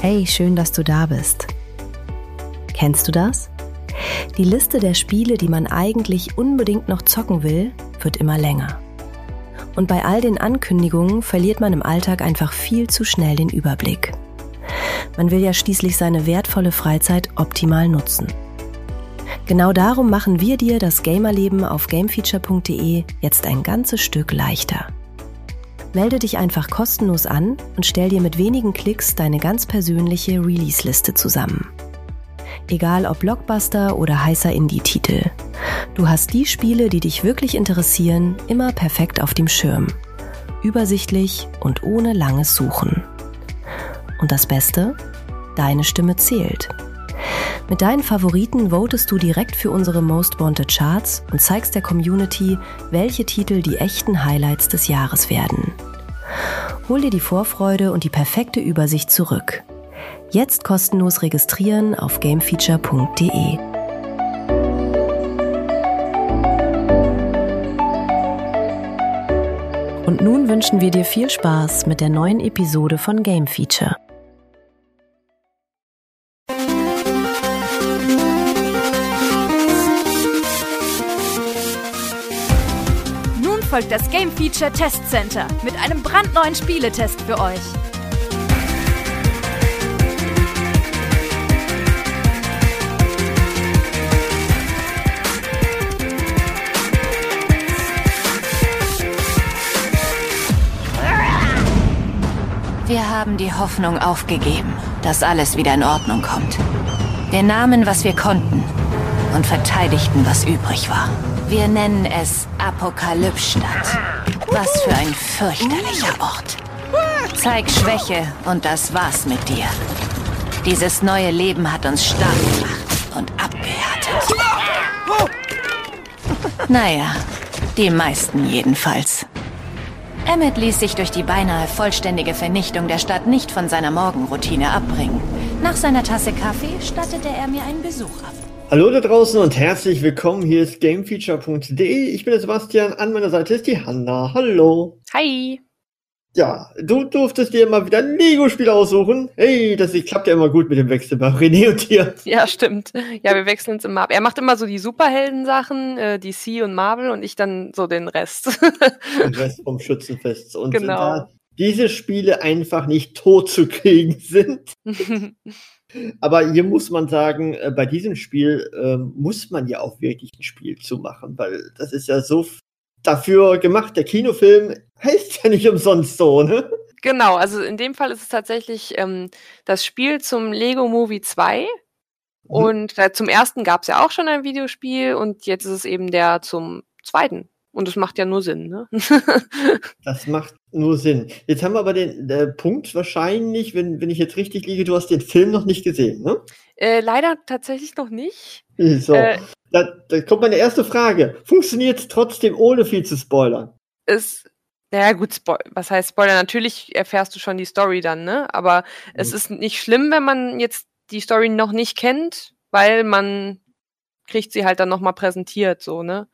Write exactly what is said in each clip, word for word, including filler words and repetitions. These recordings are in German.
Hey, schön, dass du da bist. Kennst du das? Die Liste der Spiele, die man eigentlich unbedingt noch zocken will, wird immer länger. Und bei all den Ankündigungen verliert man im Alltag einfach viel zu schnell den Überblick. Man will ja schließlich seine wertvolle Freizeit optimal nutzen. Genau darum machen wir dir das Gamerleben auf gamefeature punkt de jetzt ein ganzes Stück leichter. Melde dich einfach kostenlos an und stell dir mit wenigen Klicks deine ganz persönliche Release-Liste zusammen. Egal ob Blockbuster oder heißer Indie-Titel. Du hast die Spiele, die dich wirklich interessieren, immer perfekt auf dem Schirm. Übersichtlich und ohne langes Suchen. Und das Beste? Deine Stimme zählt. Mit deinen Favoriten votest du direkt für unsere Most Wanted Charts und zeigst der Community, welche Titel die echten Highlights des Jahres werden. Hol dir die Vorfreude und die perfekte Übersicht zurück. Jetzt kostenlos registrieren auf gamefeature punkt de. Und nun wünschen wir dir viel Spaß mit der neuen Episode von Game Feature. Folgt das Game Feature Test Center mit einem brandneuen Spieletest für euch. Wir haben die Hoffnung aufgegeben, dass alles wieder in Ordnung kommt. Wir nahmen, was wir konnten und verteidigten, was übrig war. Wir nennen es Apokalypsstadt. Was für ein fürchterlicher Ort. Zeig Schwäche und das war's mit dir. Dieses neue Leben hat uns stark gemacht und abgehärtet. Naja, die meisten jedenfalls. Emmett ließ sich durch die beinahe vollständige Vernichtung der Stadt nicht von seiner Morgenroutine abbringen. Nach seiner Tasse Kaffee stattete er mir einen Besuch ab. Hallo da draußen und herzlich willkommen. Hier ist gamefeature punkt de. Ich bin der Sebastian, an meiner Seite ist die Hanna. Hallo. Hi. Ja, du durftest dir mal wieder ein Lego-Spiel aussuchen. Hey, das klappt ja immer gut mit dem Wechsel bei René und dir. Ja, stimmt. Ja, wir wechseln uns immer ab. Er macht immer so die Superhelden-Sachen, äh, D C und Marvel, und ich dann so den Rest. Den Rest vom Schützenfest. Und genau. Da diese Spiele einfach nicht tot zu kriegen sind. Aber hier muss man sagen, bei diesem Spiel äh, muss man ja auch wirklich ein Spiel zu machen, weil das ist ja so f- dafür gemacht. Der Kinofilm heißt ja nicht umsonst so, ne? Genau, also in dem Fall ist es tatsächlich ähm, das Spiel zum Lego Movie zwei. Mhm. Und äh, zum ersten gab es ja auch schon ein Videospiel und jetzt ist es eben der zum zweiten. Und das macht ja nur Sinn, ne? Das macht nur Sinn. Jetzt haben wir aber den äh, Punkt wahrscheinlich, wenn, wenn ich jetzt richtig liege, du hast den Film noch nicht gesehen, ne? Äh, leider tatsächlich noch nicht. So, äh, da, da kommt meine erste Frage. Funktioniert es trotzdem, ohne viel zu spoilern? Es, naja gut, Spo- was heißt Spoiler? Natürlich erfährst du schon die Story dann, ne? Aber mhm. es ist nicht schlimm, wenn man jetzt die Story noch nicht kennt, weil man kriegt sie halt dann nochmal präsentiert, so, ne?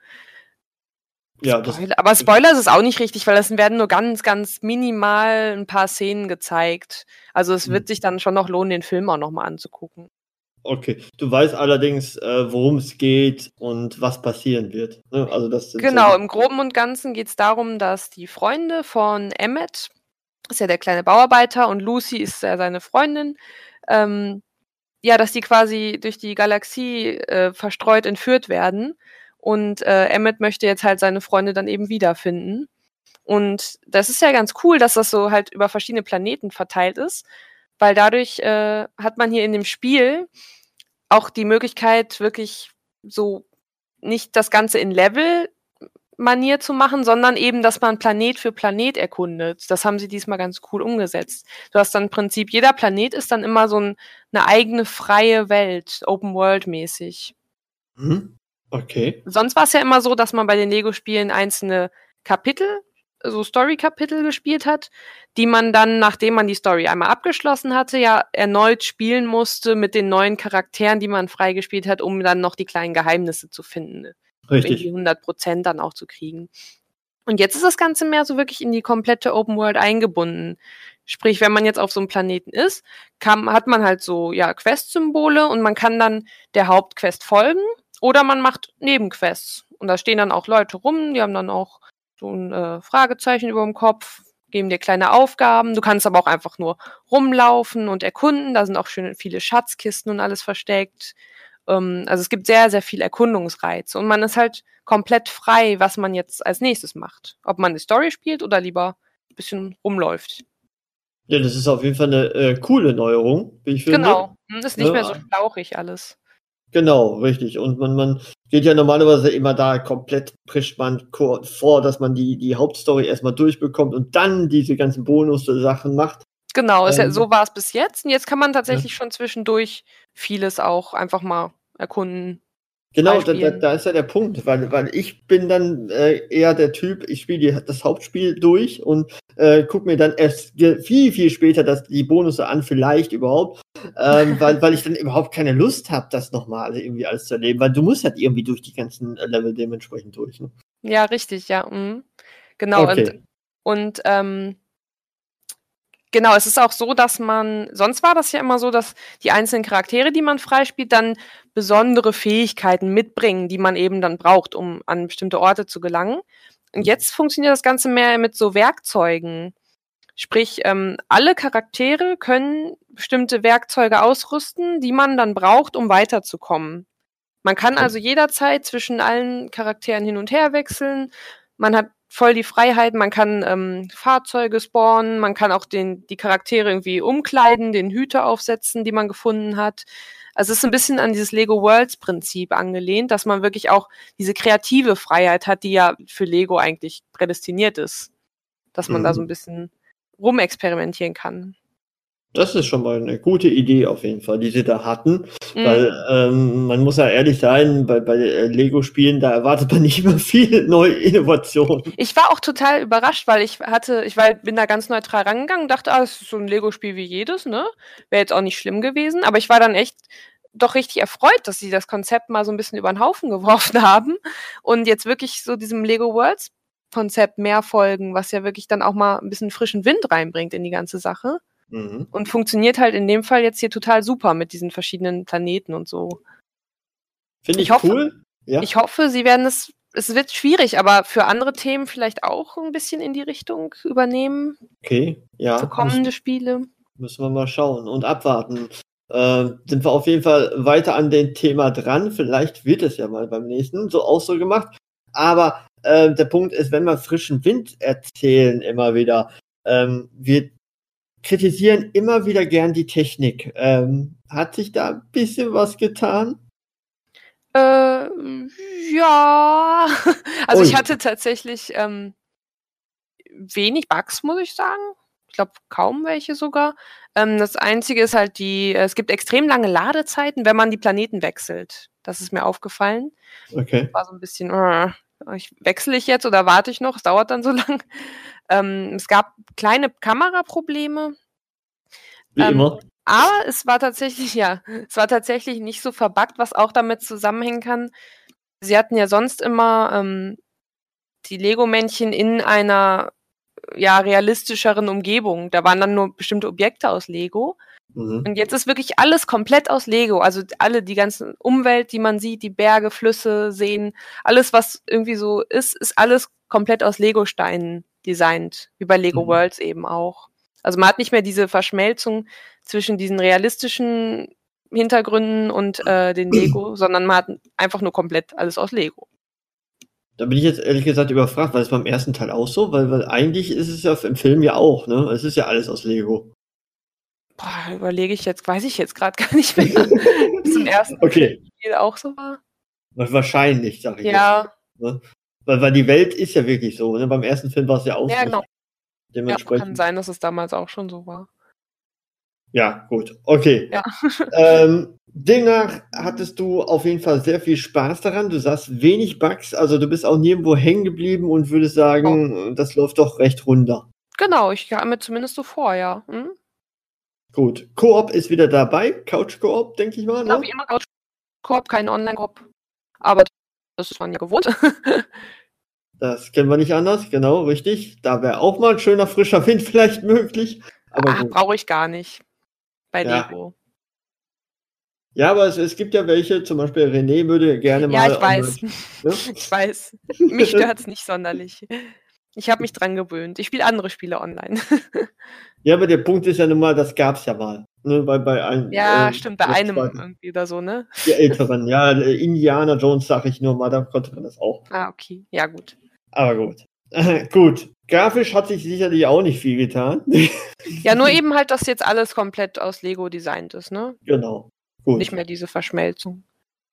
Ja, das Spoiler. Aber Spoiler ist es auch nicht richtig, weil es werden nur ganz, ganz minimal ein paar Szenen gezeigt. Also es wird sich dann schon noch lohnen, den Film auch nochmal anzugucken. Okay, du weißt allerdings, äh, worum es geht und was passieren wird. Ne? Also das sind genau, so im Groben und Ganzen geht es darum, dass die Freunde von Emmett, ist ja der kleine Bauarbeiter, und Lucy ist ja seine Freundin, ähm, ja, dass die quasi durch die Galaxie äh, verstreut entführt werden. Und äh, Emmett möchte jetzt halt seine Freunde dann eben wiederfinden. Und das ist ja ganz cool, dass das so halt über verschiedene Planeten verteilt ist, weil dadurch äh, hat man hier in dem Spiel auch die Möglichkeit, wirklich so nicht das Ganze in Level-Manier zu machen, sondern eben, dass man Planet für Planet erkundet. Das haben sie diesmal ganz cool umgesetzt. Du hast dann im Prinzip, jeder Planet ist dann immer so ein, eine eigene freie Welt, Open-World-mäßig. Mhm. Okay. Sonst war es ja immer so, dass man bei den Lego-Spielen einzelne Kapitel, so Story-Kapitel gespielt hat, die man dann, nachdem man die Story einmal abgeschlossen hatte, ja erneut spielen musste mit den neuen Charakteren, die man freigespielt hat, um dann noch die kleinen Geheimnisse zu finden. Richtig. Um die hundert Prozent dann auch zu kriegen. Und jetzt ist das Ganze mehr so wirklich in die komplette Open World eingebunden. Sprich, wenn man jetzt auf so einem Planeten ist, kann, hat man halt so ja Quest-Symbole und man kann dann der Hauptquest folgen oder man macht Nebenquests. Und da stehen dann auch Leute rum, die haben dann auch so ein äh, Fragezeichen über dem Kopf, geben dir kleine Aufgaben. Du kannst aber auch einfach nur rumlaufen und erkunden. Da sind auch schön viele Schatzkisten und alles versteckt. Ähm, also es gibt sehr, sehr viel Erkundungsreiz. Und man ist halt komplett frei, was man jetzt als nächstes macht. Ob man die Story spielt oder lieber ein bisschen rumläuft. Ja, das ist auf jeden Fall eine äh, coole Neuerung, wie ich finde. Genau, ist nicht Ja. mehr so schlauchig alles. Genau, richtig. Und man, man geht ja normalerweise immer da komplett, prischt man ko- vor, dass man die, die Hauptstory erstmal durchbekommt und dann diese ganzen Bonus-Sachen macht. Genau, ist ja, Ähm, so war es bis jetzt. Und jetzt kann man tatsächlich schon zwischendurch vieles auch einfach mal erkunden. Genau, da, da, freispielen. da ist ja der Punkt, weil, weil ich bin dann äh, eher der Typ, ich spiele die- das Hauptspiel durch und äh, gucke mir dann erst ge- viel, viel später das, die Bonusse an, vielleicht überhaupt, ähm, weil, weil ich dann überhaupt keine Lust habe, das nochmal irgendwie alles zu erleben, weil du musst halt irgendwie durch die ganzen äh, Level dementsprechend durch. Ne? Ja, richtig, ja. Mhm. Genau, Okay. und, und ähm, genau, es ist auch so, dass man, sonst war das ja immer so, dass die einzelnen Charaktere, die man freispielt, dann besondere Fähigkeiten mitbringen, die man eben dann braucht, um an bestimmte Orte zu gelangen. Und jetzt funktioniert das Ganze mehr mit so Werkzeugen. Sprich, ähm, alle Charaktere können bestimmte Werkzeuge ausrüsten, die man dann braucht, um weiterzukommen. Man kann also jederzeit zwischen allen Charakteren hin und her wechseln. Man hat voll die Freiheit, man kann ähm, Fahrzeuge spawnen, man kann auch den, die Charaktere irgendwie umkleiden, den Hüte aufsetzen, die man gefunden hat. Also es ist ein bisschen an dieses Lego Worlds Prinzip angelehnt, dass man wirklich auch diese kreative Freiheit hat, die ja für Lego eigentlich prädestiniert ist. Dass man Mhm. da so ein bisschen rumexperimentieren kann. Das ist schon mal eine gute Idee auf jeden Fall, die sie da hatten, Mhm. weil ähm, man muss ja ehrlich sein, bei, bei äh, Lego-Spielen, da erwartet man nicht mehr viel neue Innovation. Ich war auch total überrascht, weil ich hatte, ich war, bin da ganz neutral rangegangen und dachte, ah, es ist so ein Lego-Spiel wie jedes, ne? Wäre jetzt auch nicht schlimm gewesen, aber ich war dann echt doch richtig erfreut, dass sie das Konzept mal so ein bisschen über den Haufen geworfen haben und jetzt wirklich so diesem Lego Worlds Konzept mehr folgen, was ja wirklich dann auch mal ein bisschen frischen Wind reinbringt in die ganze Sache. Mhm. Und funktioniert halt in dem Fall jetzt hier total super mit diesen verschiedenen Planeten und so. Finde ich, Ich hoffe- cool. Ja. Ich hoffe, sie werden es, es wird schwierig, aber für andere Themen vielleicht auch ein bisschen in die Richtung übernehmen, Okay, ja. für kommende Spiele. Müssen wir mal schauen und abwarten. Äh, sind wir auf jeden Fall weiter an dem Thema dran. Vielleicht wird es ja mal beim nächsten so auch so gemacht. Aber äh, der Punkt ist, wenn wir frischen Wind erzählen immer wieder, ähm, wir kritisieren immer wieder gern die Technik. Ähm, hat sich da ein bisschen was getan? Äh, ja. Also Ui. ich hatte tatsächlich ähm, wenig Bugs, muss ich sagen. Ich glaube, kaum welche sogar. Ähm, das Einzige ist halt die, es gibt extrem lange Ladezeiten, wenn man die Planeten wechselt. Das ist mir aufgefallen. Okay. War so ein bisschen, äh, ich, wechsle ich jetzt oder warte ich noch? Es dauert dann so lang. Ähm, es gab kleine Kameraprobleme. Wie Ähm, immer. Aber es war tatsächlich, ja, es war tatsächlich nicht so verbuggt, was auch damit zusammenhängen kann. Sie hatten ja sonst immer ähm, die Lego-Männchen in einer ja, realistischeren Umgebung. Da waren dann nur bestimmte Objekte aus Lego. Mhm. Und jetzt ist wirklich alles komplett aus Lego. Also alle, die ganze Umwelt, die man sieht, die Berge, Flüsse, Seen, alles, was irgendwie so ist, ist alles komplett aus Lego-Steinen designt. Wie bei Lego Mhm. Worlds eben auch. Also man hat nicht mehr diese Verschmelzung zwischen diesen realistischen Hintergründen und äh, den Lego, sondern man hat einfach nur komplett alles aus Lego. Da bin ich jetzt ehrlich gesagt überfragt, weil es beim ersten Teil auch so, weil, weil eigentlich ist es ja im Film ja auch, ne? Es ist ja alles aus Lego. Boah, überlege ich jetzt, weiß ich jetzt gerade gar nicht mehr. Zum ersten Okay. Spiel auch so war. Wahrscheinlich, sag ich Ja, jetzt. Ne? Weil, weil die Welt ist ja wirklich so, ne? Beim ersten Film war es ja auch ja, so. genau. Ja, kann Dementsprechend. sein, dass es damals auch schon so war. Ja, gut. Okay. Ja. ähm, demnach hattest du auf jeden Fall sehr viel Spaß daran. Du sagst wenig Bugs, also du bist auch nirgendwo hängen geblieben und würdest sagen, das läuft doch recht runter. Genau, ich kam mir zumindest so vor, ja. Hm? Gut. Koop ist wieder dabei. Couch-Koop, denke ich mal, Ja, ne? wie immer Couch-Koop, kein Online-Koop. Aber das ist man ja gewohnt. Das kennen wir nicht anders, genau, richtig. Da wäre auch mal ein schöner frischer Wind vielleicht möglich. Aber Ach, gut. brauche ich gar nicht. Bei Ja. Lego. Ja, aber es, es gibt ja welche, zum Beispiel René würde gerne mal. Ja, ich weiß. Ne? Ich weiß. Mich stört es nicht sonderlich. Ich habe mich dran gewöhnt. Ich spiele andere Spiele online. Ja, aber der Punkt ist ja nun mal, das gab's ja mal. Ne? Bei, bei einem, Ja, äh, stimmt, bei der einem zweiten- irgendwie oder so, ne? Der älteren, ja, äh, Indiana Jones sag ich nur mal, da konnte man das auch. Ah, okay. Ja, gut. Aber gut. Gut. Grafisch hat sich sicherlich auch nicht viel getan. Ja, nur eben halt, dass jetzt alles komplett aus Lego designt ist, ne? Genau. Gut. Nicht mehr diese Verschmelzung.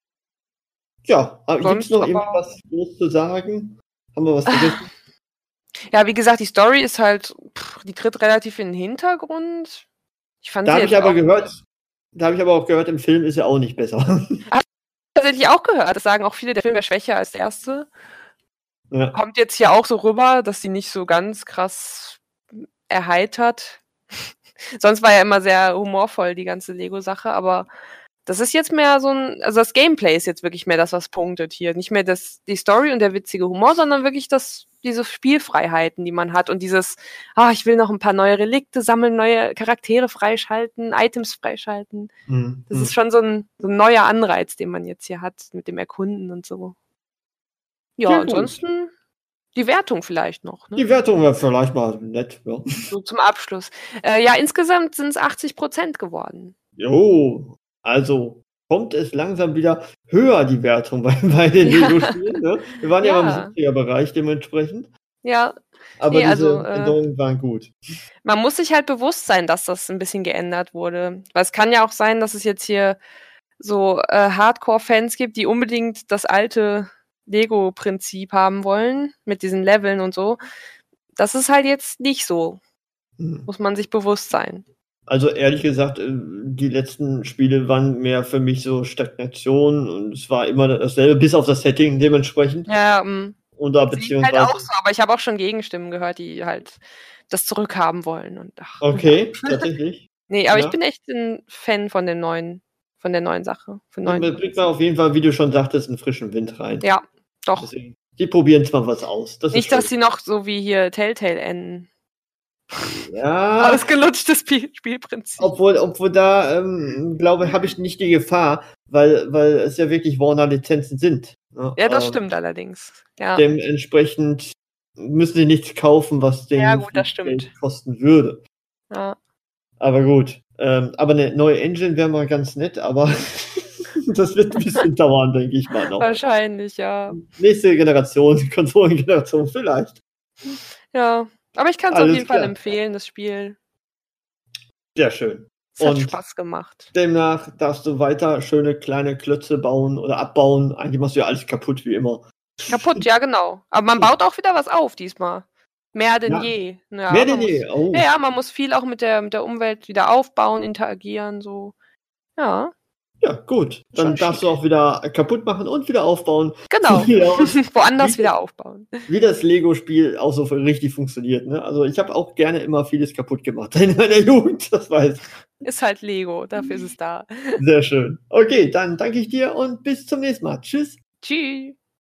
Ja, aber Sonst gibt's noch aber- irgendwas groß zu sagen? Haben wir was vergessen? Ja, wie gesagt, die Story ist halt, pff, die tritt relativ in den Hintergrund. Ich fand Da sie habe ich jetzt aber auch gehört, da habe ich aber auch gehört, im Film ist er auch nicht besser. tatsächlich auch gehört. Das sagen auch viele, der Film wäre schwächer als der erste. Ja. Kommt jetzt hier auch so rüber, dass sie nicht so ganz krass erheitert. Sonst war ja immer sehr humorvoll, die ganze Lego-Sache, aber das ist jetzt mehr so ein, also das Gameplay ist jetzt wirklich mehr das, was punktet hier. Nicht mehr das, die Story und der witzige Humor, sondern wirklich das, diese Spielfreiheiten, die man hat und dieses, ah, ich will noch ein paar neue Relikte sammeln, neue Charaktere freischalten, Items freischalten. Hm, Das hm. ist schon so ein, so ein neuer Anreiz, den man jetzt hier hat mit dem Erkunden und so. Ja, Ja, gut. ansonsten die Wertung vielleicht noch. Ne? Die Wertung wäre vielleicht mal nett. Ja. So zum Abschluss. Äh, ja, insgesamt sind es achtzig Prozent geworden. Jo, also kommt es langsam wieder höher, die Wertung bei, bei den Ja. Lego-Spielen. Ne? Wir waren ja, Ja. im siebziger-Bereich dementsprechend. Ja, Aber Nee, diese also, äh, Änderungen waren gut. man muss sich halt bewusst sein, dass das ein bisschen geändert wurde. Weil es kann ja auch sein, dass es jetzt hier so äh, Hardcore-Fans gibt, die unbedingt das alte Lego-Prinzip haben wollen, mit diesen Leveln und so. Das ist halt jetzt nicht so. Hm. Muss man sich bewusst sein. Also ehrlich gesagt, äh, die letzten Spiele waren mehr für mich so Stagnation und es war immer dasselbe, bis auf das Setting dementsprechend. Ja, ähm, Und da sehe ich beziehungsweise. halt auch so, aber ich habe auch schon Gegenstimmen gehört, die halt das zurückhaben wollen. Und, ach, Okay, tatsächlich. Nee, aber Ja. ich bin echt ein Fan von den neuen, von der neuen Sache. Von Dann neuen bringt man auf jeden Fall, wie du schon sagtest, einen frischen Wind rein. ja, doch. Deswegen, die probieren zwar was aus. Das Nicht, ist dass schön. sie noch so wie hier Telltale enden. Ja, Ausgelutschtes Spiel Spielprinzip. obwohl, obwohl da, ähm, glaube habe ich nicht die Gefahr, weil, weil es ja wirklich Warner-Lizenzen sind. Ne? Ja, das Ähm, stimmt allerdings. Ja. Dementsprechend müssen sie nichts kaufen, was den Ja, gut, das stimmt. Geld kosten würde. Ja. Aber gut. Ähm, aber eine neue Engine wäre mal ganz nett, aber das wird ein bisschen dauern, denke ich mal noch. Wahrscheinlich, ja. Nächste Generation, Konsolengeneration vielleicht. Ja. Aber ich kann es auf Alles jeden Fall klar. empfehlen, das Spiel. Sehr schön. Es hat Und- Spaß gemacht. Demnach darfst du weiter schöne kleine Klötze bauen oder abbauen. Eigentlich machst du ja alles kaputt, wie immer. Kaputt, ja, genau. Aber man baut auch wieder was auf diesmal. Mehr denn Ja. je. Ja, Mehr man denn je. muss- Oh. Ja, ja, man muss viel auch mit der, mit der Umwelt wieder aufbauen, interagieren, so. Ja, Ja, gut. Dann Schon darfst schick. du auch wieder kaputt machen und wieder aufbauen. genau. So wieder aus, Woanders Wie- wieder aufbauen. wie das Lego-Spiel auch so richtig funktioniert. Ne? Also ich habe auch gerne immer vieles kaputt gemacht in meiner Jugend. Das weiß ich. Ist halt Lego, dafür ist es da. Sehr schön. Okay, dann danke ich dir und bis zum nächsten Mal. Tschüss. Tschüss.